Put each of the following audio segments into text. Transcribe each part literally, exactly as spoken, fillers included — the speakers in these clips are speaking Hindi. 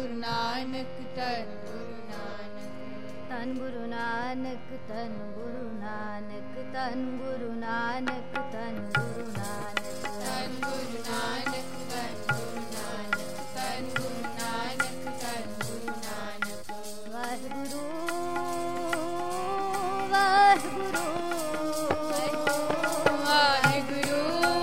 गुरु नानक तन गुरु नानक तन गुरु नानक तन गुरु नानक तन गुरु नानक तन गुरु नानक तन गुरु नानक तन गुरु नानक तन गुरु नानक तन गुरु नानक वाहिगुरु वाहिगुरु वाहिगुरु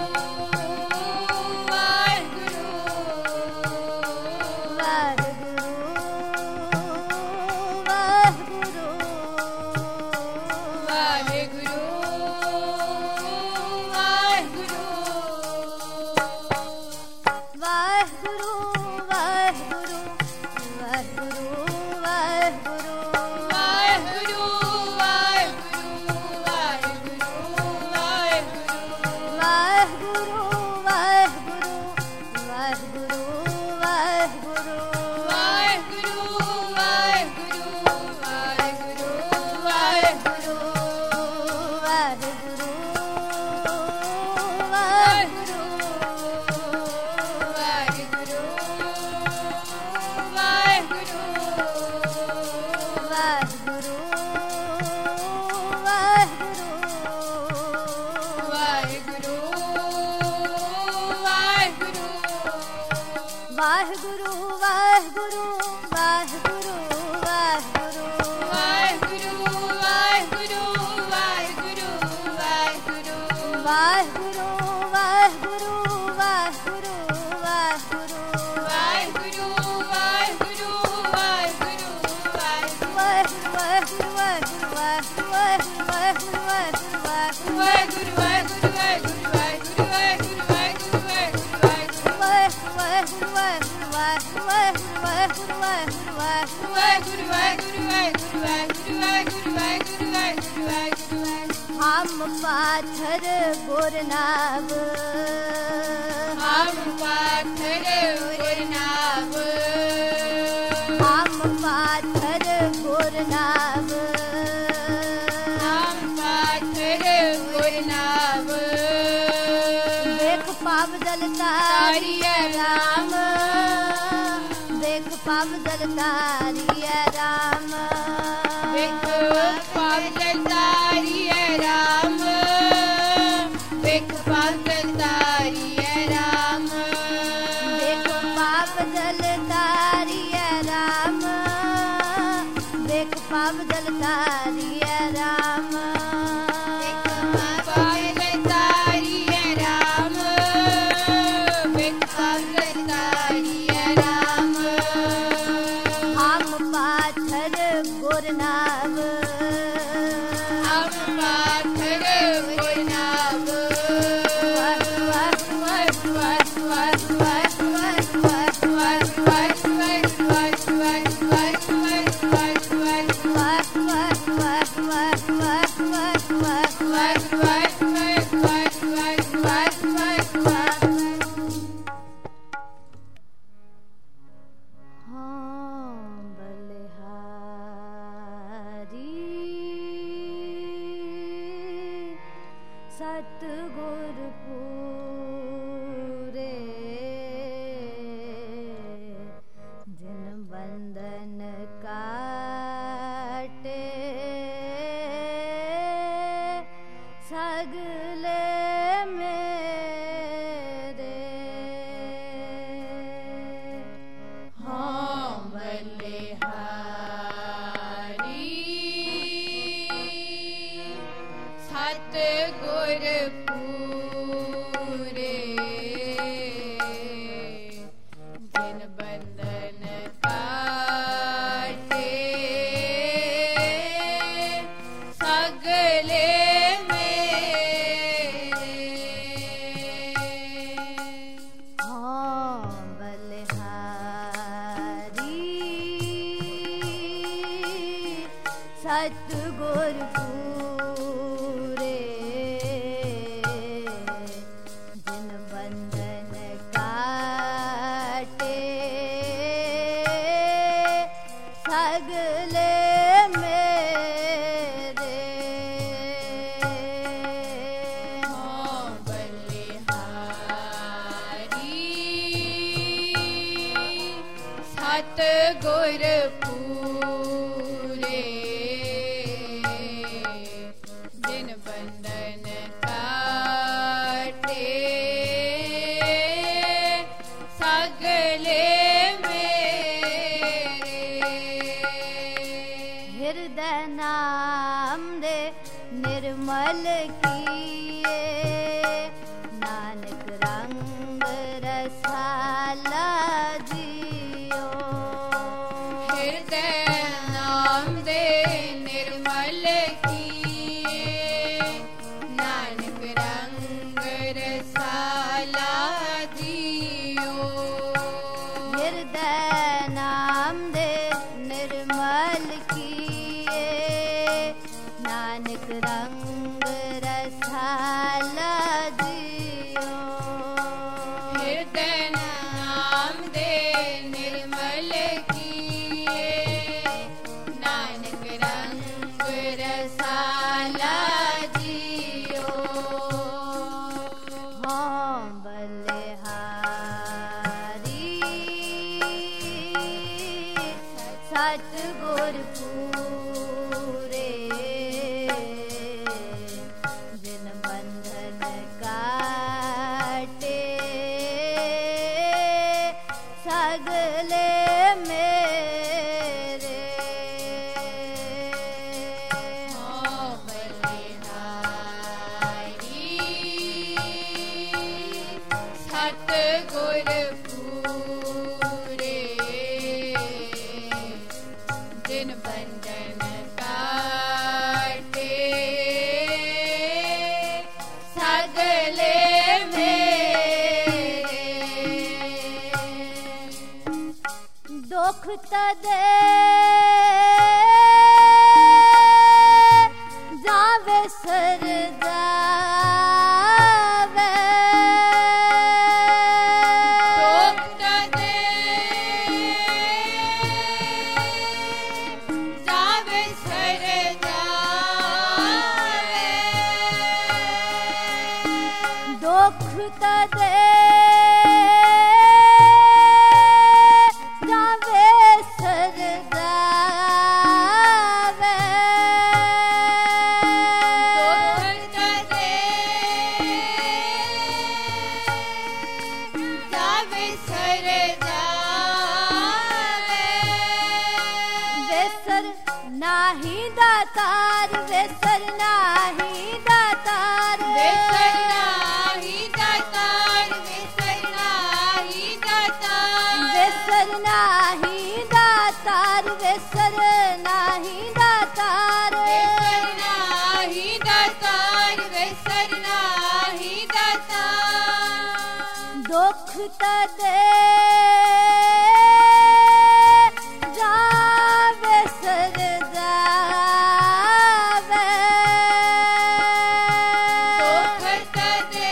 वाहिगुरु वाहिगुरु वाहिगुरु वाहिगुरु वाहिगुरु वाहिगुरु वाहिगुरु वाहिगुरु वाहिगुरु वाहिगुरु वाहिगुरु वाहिगुरु वाहिगुरु वाहिगुरु वाहिगुरु वाहिगुरु हम पाथर गुरनाव हम पाथर गुरनाव हम पाथर गुरनाव हम पाथर गुरनाव देख पाव जल तारिय राम देख पाव जल तारिय राम देख पाव जल तारिय राम देख पाव जल तारिय राम देख पाव जल तारिय राम देख पाव जल तारिय राम देख पाव जल तारिय राम देख पाव जल तारिय राम हम पाथर गुरनाव हम पाथर गुरनाव सतगुर पूरे जिन बंधन काटे सगले मेरे हाँ बलिहारी सतगुर पूरे जिन बंधन काटे सगले मेरे हाँ बलिहारी सतगुर पूरे जिन बंधन काटे सगले मेरे हाँ बलिहारी सत गुर पूरे जिन बंधन काटे सगले मेरे। हृदय नाम दे निर्मल किए नानक रंग रसाला जियो। हृदय नाम दे निर्मल किए नानक रंग रसाला जियो। हृदय नाम दे निर्मल किए नानक रंग रसाला जियो। हृदय नाम दे निर्मल किए नानक रंग रसाला जियो। हाँ बलिहारी सतगुर पूरे जिन बंधन काटे सगले मेरे। हाँ बलिहारी सतगुर पूरे जिन बंधन काटे सगले मेरे। दुख तदे जावे सर जावे। दुख तदे जावे सर जावे। दुख तदे जावे सर जावे। दुख तदे जावे सर जावे। वेसर नाही दातार वेसर नाही दातार। वेसर नाही दातार वेसर नाही दातार। वेसर नाही दातार वेसर नाही दातार। वेसर नाही दातार वेसर नाही दातार। दुख तदे जावे सर जावे। दुख तदे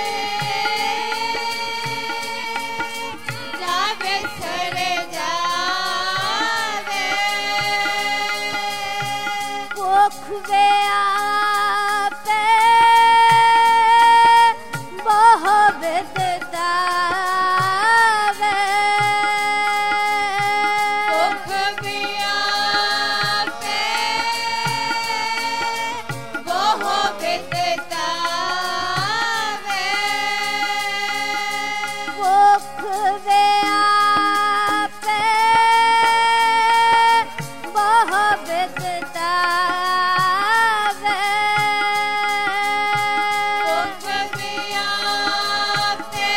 जावे सर जावे। भूख वे आपे बहु विदतावे। दुख व्यापे बहु विदतावे। भूख वे आपे बहु विदतावे। दुख व्यापे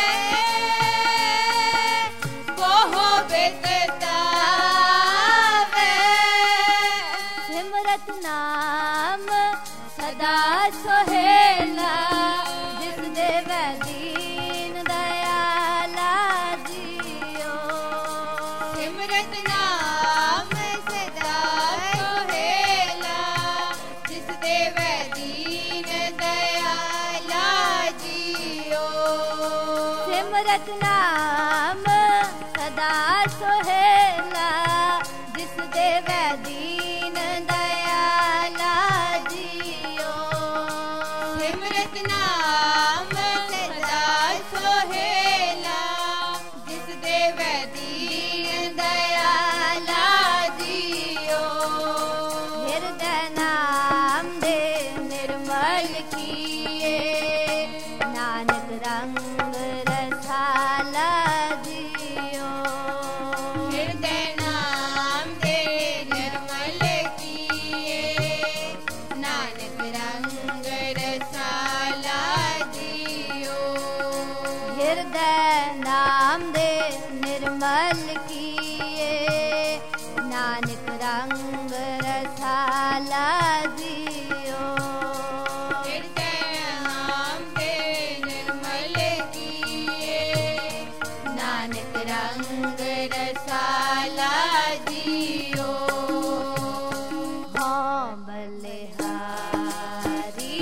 बहु विदतावे। सिमरत नाम सदा सोहेला जिस देवै दीन दयाला जियो। सिमरत नाम सदा सोहेला जिस देवै दीन दयाला जियो। सिमरत नाम सदा सोहेला जिस देवै दीन दयाला जियो। सिमरत नाम सदा सोहेला जिस देवै दीन दयाला जियो। हाँ बलिहारी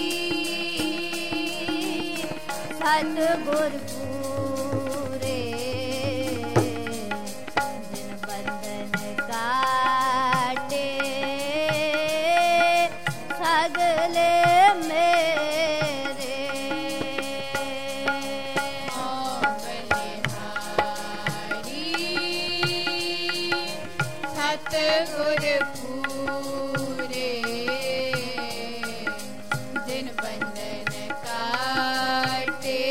सतगुर पूरे जिन बंधन काटे सगले मेरे। हाँ बलिहारी सतगुर पूरे जिन बंधन काटे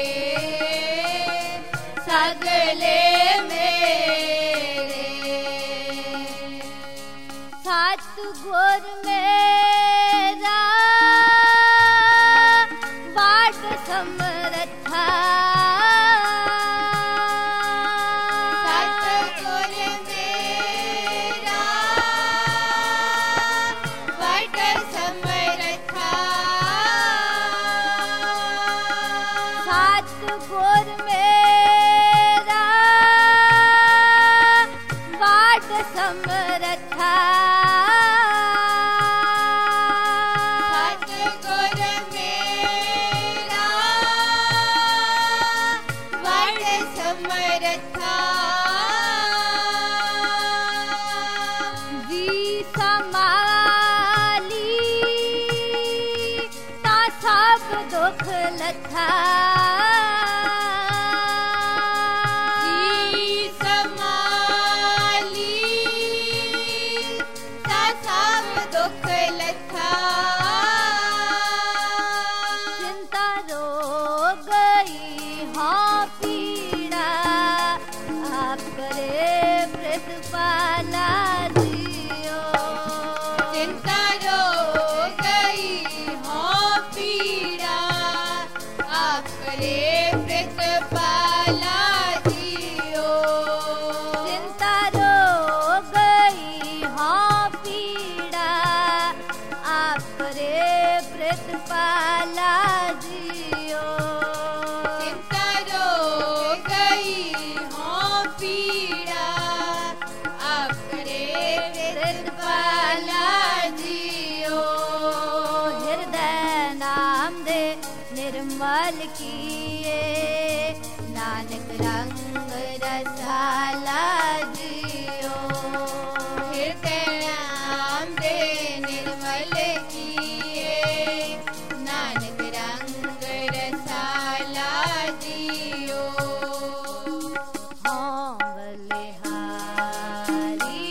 सगले मेरे। सतगुर मेरा बाट समरथा। सतगुर मेरा बाट समरथा। सतगुर मेरा बाट समरथा। सतगुर मेरा बाट समरथा। जी समाली ता सब दुख लथा। जी समाली ता सब दुख लथा। चिंता रो गई हाँ पीड़ा आप करे प्रतिपाला जियो। चिंता रो गई हो पीड़ा आप करे प्रतिपाला जियो। चिंता रो गई हाँ पीड़ा आप करे प्रतिपाला जियो। चिंता रो गई हो पीड़ा आप करे प्रतिपाला जियो। हृदय नाम दे निर्मल किए नानक रंग रसाला जियो। हृदय नाम दे निर्मल किए नानक रंग रसाला जियो। हाँ बलिहारी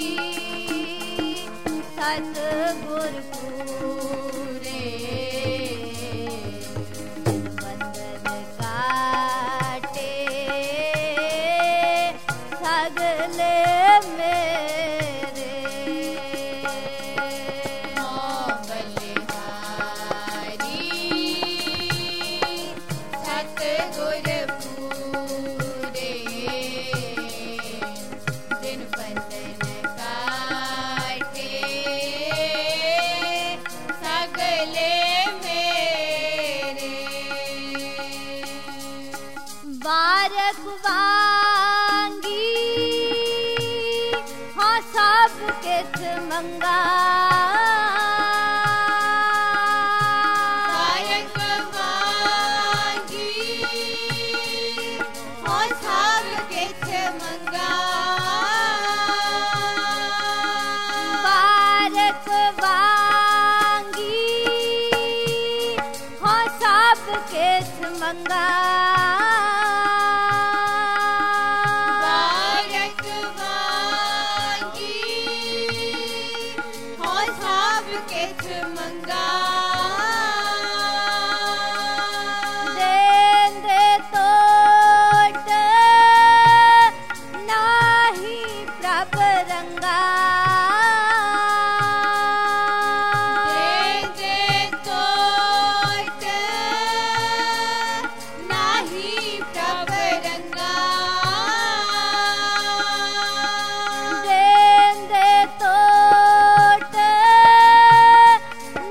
सतगुर पूरे जिन बंधन काटे सगले मेरे। हाँ बलिहारी सतगुर पूरे जिन बंधन काटे सगले मेरे। बारक वांगी हाँ सब किथ मंगा। बारक वांगी हो सब किछ मंगा। बारक वांगी हाँ सब किथ मंगा। बारक वांगी हो सब किछ मंगा। देंदे तोट नाही प्रभ रंगा। देंदे तोट नाही प्रभ रंगा। देंदे तोट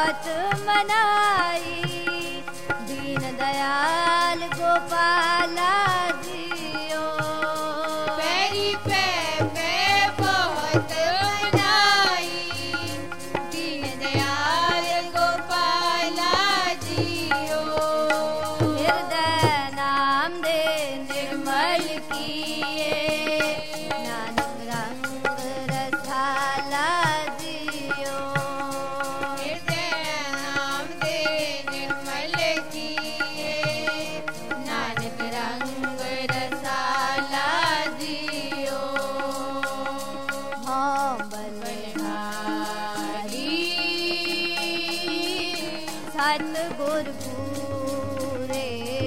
बहुत मनाई, दीन दयाल गोपाला जियो। पैरी पे पे बहुत मनाई, दीन दयाल गोपाला जियो। हृदय नाम दे निर्मल किए, नानक रंग रसाला जियो। हृदय नाम दे निर्मल किए, नानक रंग रसाला जियो। हाँ बलिहारी सतगुर पूरे,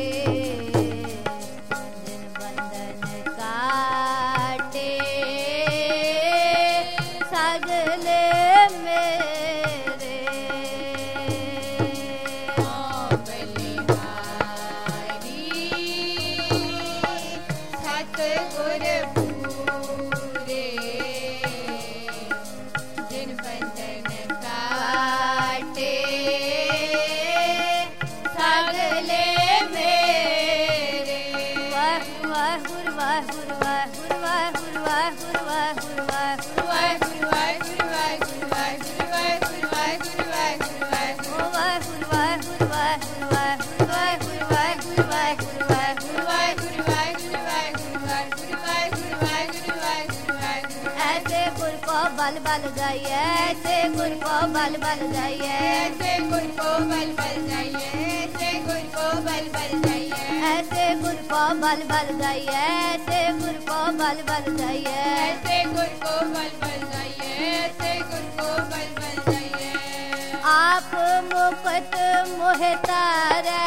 जिन बंधन काटे सगले मेरे। सतगुर पूरे, जिन बंधन काटे सगले मेरे। वाहुर वाहुर वाहुर वाहुर वाहुर वाहुर वाहुर वाहुर वाहिगुरु वाहिगुरु वाहिगुरु वाहिगुरु वाहिगुरु वाहिगुरु वाहिगुरु वाहिगुरु। ओ वाहुर वाहुर वाहुर वाहुर वाहुर वाहुर वाहुर वाहुर। वाहिगुरु वाहिगुरु वाहिगुरु वाहिगुरु वाहिगुरु वाहिगुरु वाहिगुरु वाहिगुरु। ऐसे गुर को बल बल जाइए, ऐसे गुर को बल बल जाइए, ऐसे गुर को बल बल जाइए, ऐसे गुर को बल बल जाइए, ऐसे गुर को बल बल जाइए, ऐसे गुर को बल बल जाइए। ऐसे गुर को बल बल जाइए, ऐसे गुर को बल बल जाइए। आप मुकुट मोहे तारे,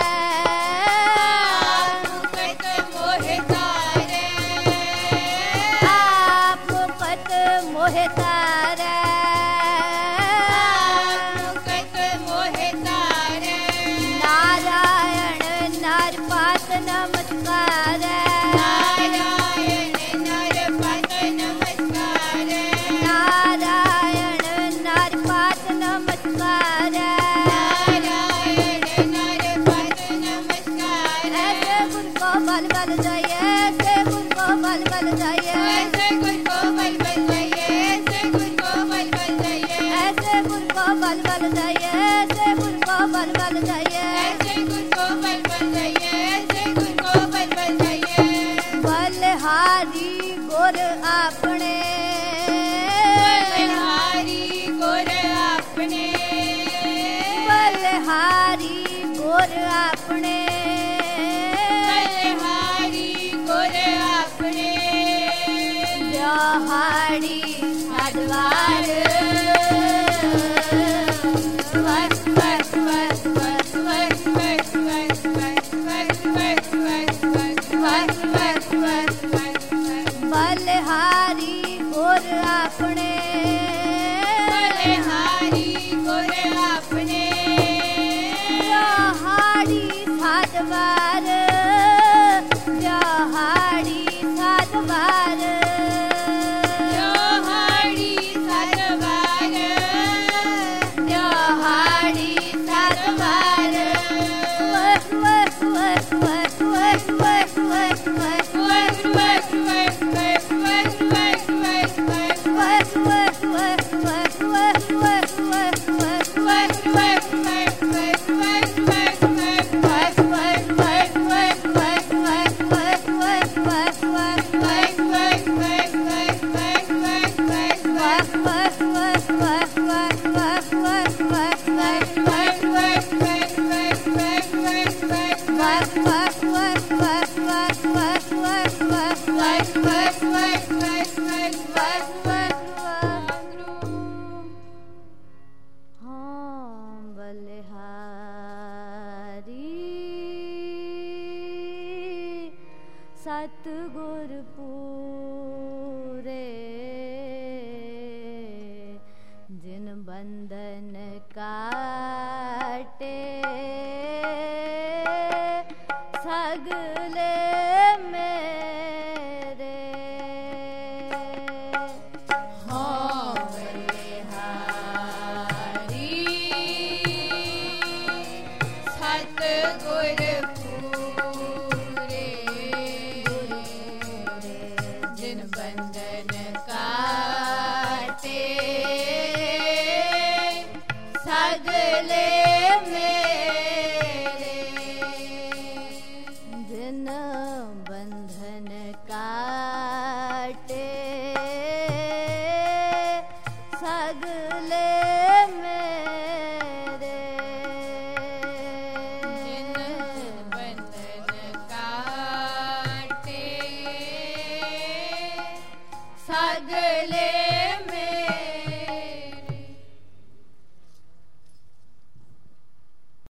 मुकुट मोहे तारे, आप मुकुट मोहे तारे। मुकुट मोहे तारे। नारायण नारपात नमस्कार, नारायण नरपत नमस्कार, नारायण नारपात नमस्कार। नारायण नरपत नमस्कार। ऐसे गुर को बल बल जाइए, ऐसे गुर को बल बल जाइए, ऐसे गुर को बल बल जाइए, ऐसे गुर को बल बल जाइए, ऐसे गुर को बल बल जाइए, ऐसे गुर को बल बल जाइए। ऐसे गुर को बल बल जाइए, ऐसे गुर को बल बल जाइए। बलहारी गुर अपने, बलहारी गुर अपने, बलहारी गुर अपने। बलहारी गुर अपने। बिहाड़ी हरद्वार, बस बस बस बस बस बस बस बस बस बस बस बस बस बस बस। बलहारी गुर अपने, बलहारी गुर अपने। बिहाड़ी हरद्वार, बिहाड़ी हरद्वार। जोहाड़ी सरवार, जोहाड़ी सरवार। वह वह वह वह वह वह वह वह वस वस वस वस वस वस वस वस। वह वह वह वह वह वह वह वह। वस वस वस वस वस वस वस। वह वह वह वह वह वह वह वह वह वह। वस वस वस वस वस वस वस। वह वह वह वह वह वह वह वह वह। वस वस वस वस वस वस वस। वह वह वह वह वह वह वह वह। वस वस वस वस वस वस। हाँ बलिहारी सतगुर पूरे, जिन बंधन काटे सगले मेरे। हाँ बलिहारी अगले